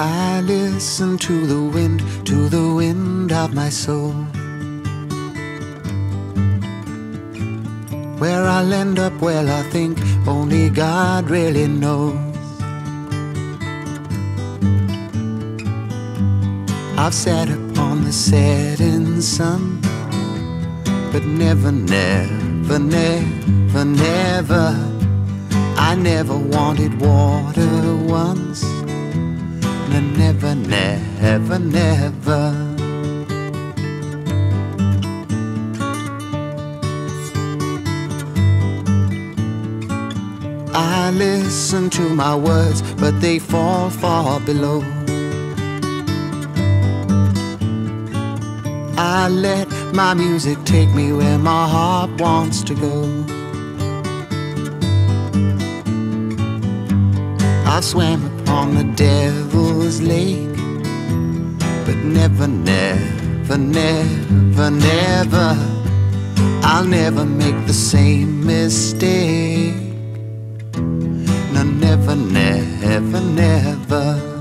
I listen to the wind of my soul. Where I'll end up, well, I think only God really knows. I've sat upon the setting sun, but never, never, never, never, I never wanted water once. No, never, never, never. I listen to my words, but they fall far below. I let my music take me where my heart wants to go. I've swam upon the devil's lake, but never, never, never, never, I'll never make the same mistake. No, never, never, never.